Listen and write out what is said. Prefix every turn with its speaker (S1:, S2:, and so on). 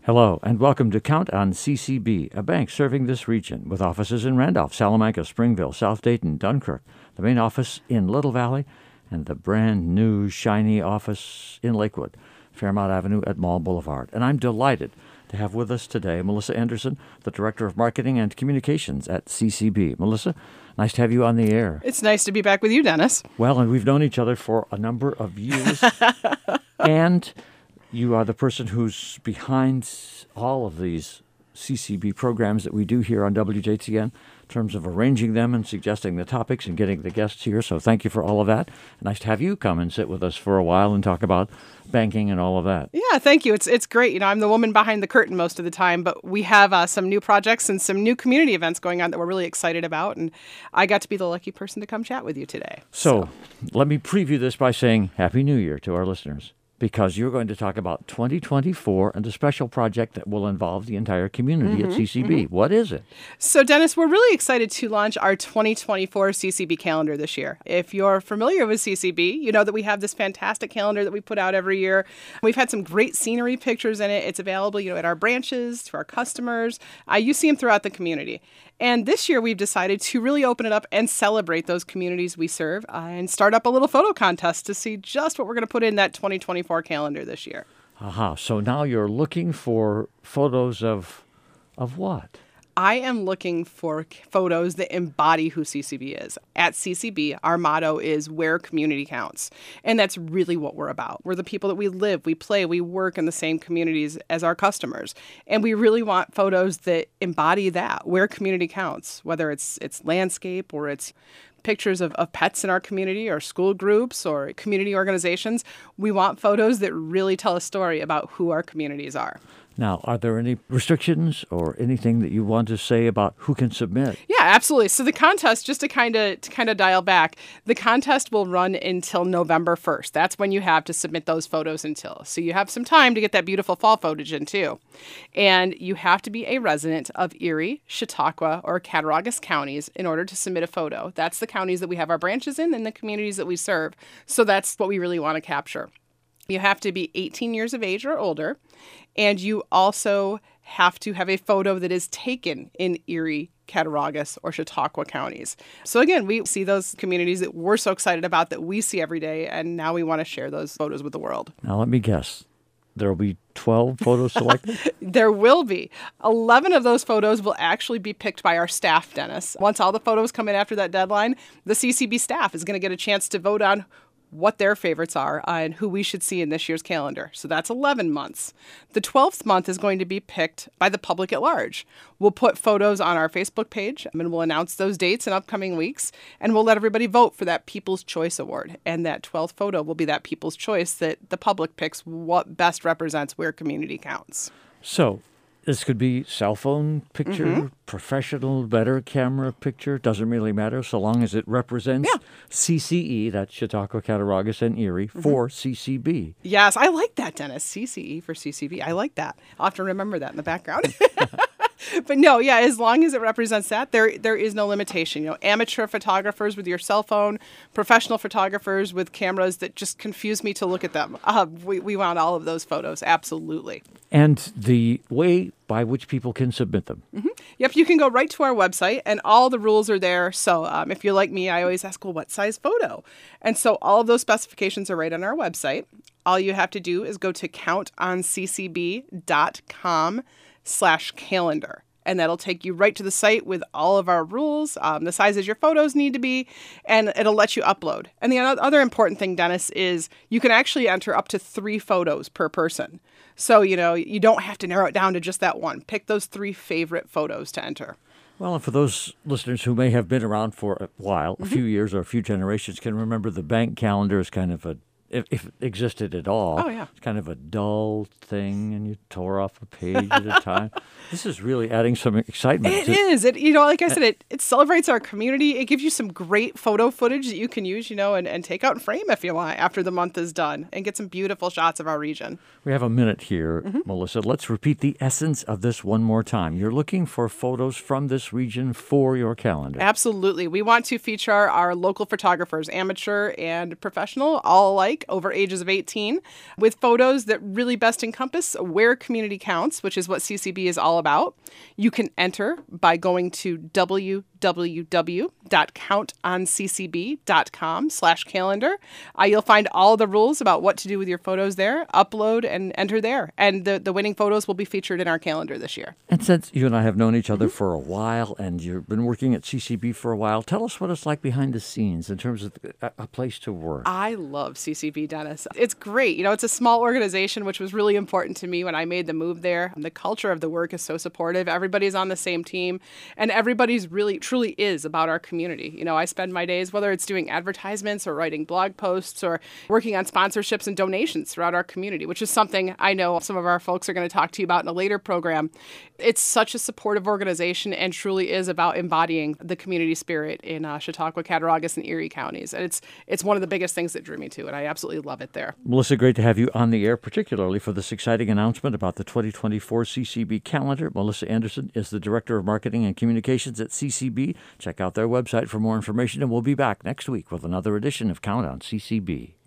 S1: Hello, and welcome to Count on CCB, a bank serving this region with offices in Randolph, Salamanca, Springville, South Dayton, Dunkirk, the main office in Little Valley, and the brand new shiny office in Lakewood, Fairmount Avenue at Mall Boulevard. And I'm delighted to have with us today Melissa Anderson, the Director of Marketing and Communications at CCB. Melissa, nice to have you on the air.
S2: It's nice to be back with you, Dennis.
S1: Well, and we've known each other for a number of years. And you are the person who's behind all of these CCB programs that we do here on WJTN in terms of arranging them and suggesting the topics and getting the guests here. So thank you for all of that. Nice to have you come and sit with us for a while and talk about banking and all of that.
S2: Yeah, thank you. It's great. You know, I'm the woman behind the curtain most of the time, but we have some new projects and some new community events going on that we're really excited about. And I got to be the lucky person to come chat with you today.
S1: So let me preview this by saying Happy New Year to our listeners, because you're going to talk about 2024 and a special project that will involve the entire community at CCB. What is it?
S2: So, Dennis, we're really excited to launch our 2024 CCB calendar this year. If you're familiar with CCB, you know that we have this fantastic calendar that we put out every year. We've had some great scenery pictures in it. It's available, at our branches, to our customers. You see them throughout the community. And this year, we've decided to really open it up and celebrate those communities we serve and start up a little photo contest to see just what we're going to put in that 2024 calendar this year.
S1: Aha. So now you're looking for photos of what?
S2: I am looking for photos that embody who CCB is. At CCB, our motto is where community counts. And that's really what we're about. We're the people that we live, we play, we work in the same communities as our customers. And we really want photos that embody that, where community counts, whether it's landscape or it's pictures of pets in our community or school groups or community organizations. We want photos that really tell a story about who our communities are.
S1: Now, are there any restrictions or anything that you want to say about who can submit?
S2: Yeah, absolutely. So the contest, just to kind of dial back, the contest will run until November 1st. That's when you have to submit those photos until. So you have some time to get that beautiful fall footage in too. And you have to be a resident of Erie, Chautauqua, or Cattaraugus counties in order to submit a photo. That's the counties that we have our branches in and the communities that we serve. So that's what we really want to capture. You have to be 18 years of age or older, and you also have to have a photo that is taken in Erie, Cattaraugus, or Chautauqua counties. So again, we see those communities that we're so excited about that we see every day, and now we want to share those photos with the world.
S1: Now let me guess. There will be 12 photos selected?
S2: There will be. 11 of those photos will actually be picked by our staff, Dennis. Once all the photos come in after that deadline, the CCB staff is going to get a chance to vote on what their favorites are and who we should see in this year's calendar. So that's 11 months. The 12th month is going to be picked by the public at large. We'll put photos on our Facebook page and we'll announce those dates in upcoming weeks, and we'll let everybody vote for that People's Choice Award. And that 12th photo will be that People's Choice that the public picks what best represents where community counts.
S1: So this could be cell phone picture, professional, better camera picture. Doesn't really matter so long as it represents CCE, that's Chautauqua, Cattaraugus, and Erie, for CCB.
S2: Yes, I like that, Dennis. CCE for CCB. I like that. I'll have to remember that in the background. But no, yeah, as long as it represents that, there is no limitation. Amateur photographers with your cell phone, professional photographers with cameras that just confuse me to look at them. We want all of those photos, absolutely.
S1: And the way by which people can submit them.
S2: Yep, you can go right to our website, and all the rules are there. So if you're like me, I always ask, well, what size photo? And so all of those specifications are right on our website. All you have to do is go to countonccb.com/calendar. And that'll take you right to the site with all of our rules, the sizes your photos need to be, and it'll let you upload. And the other important thing, Dennis, is you can actually enter up to 3 photos per person. So, you don't have to narrow it down to just that one. Pick those 3 favorite photos to enter.
S1: Well, and for those listeners who may have been around for a while, a few years or a few generations, can remember the bank calendar is kind of if it existed at all.
S2: Oh, yeah.
S1: It's kind of a dull thing, and you tore off a page at a time. This is really adding some excitement.
S2: It is. Like I said, it celebrates our community. It gives you some great photo footage that you can use, and take out and frame if you want after the month is done, and get some beautiful shots of our region.
S1: We have a minute here, Melissa. Let's repeat the essence of this one more time. You're looking for photos from this region for your calendar.
S2: Absolutely. We want to feature our local photographers, amateur and professional, all alike. like over ages of 18, with photos that really best encompass where community counts, which is what CCB is all about. You can enter by going to www.countonccb.com/calendar. You'll find all the rules about what to do with your photos there, upload and enter there. And the winning photos will be featured in our calendar this year.
S1: And since you and I have known each other for a while and you've been working at CCB for a while, tell us what it's like behind the scenes in terms of a place to work.
S2: I love CCB, Dennis. It's great. It's a small organization, which was really important to me when I made the move there. The culture of the work is so supportive. Everybody's on the same team, and everybody's really, truly is about our community. I spend my days, whether it's doing advertisements or writing blog posts or working on sponsorships and donations throughout our community, which is something I know some of our folks are going to talk to you about in a later program. It's such a supportive organization and truly is about embodying the community spirit in Chautauqua, Cattaraugus, and Erie counties. And it's one of the biggest things that drew me to it. I absolutely love it there.
S1: Melissa, great to have you on the air, particularly for this exciting announcement about the 2024 CCB calendar. Melissa Anderson is the Director of Marketing and Communications at CCB. Check out their website for more information, and we'll be back next week with another edition of Count on CCB.